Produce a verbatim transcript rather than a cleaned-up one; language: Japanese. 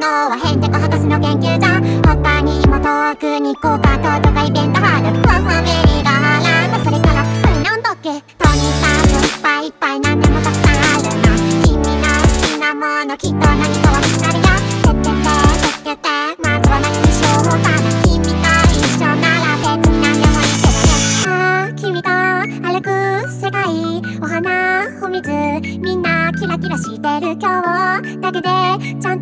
のはヘンテコ博士の研究所。他にも遠くにコーカートとかイベントハードふわふわメリーがーランド。それからあれなんだっけ、とにかくいっぱいいっぱい何でもたくさんあるな。君の好きなものきっと何かは見つかるよ。てってててってて、まずは何にしようかな。君と一緒なら別に何でもいいってって。ああ君と歩く世界、お花お水みんなキラキラしてる今日だけでちゃん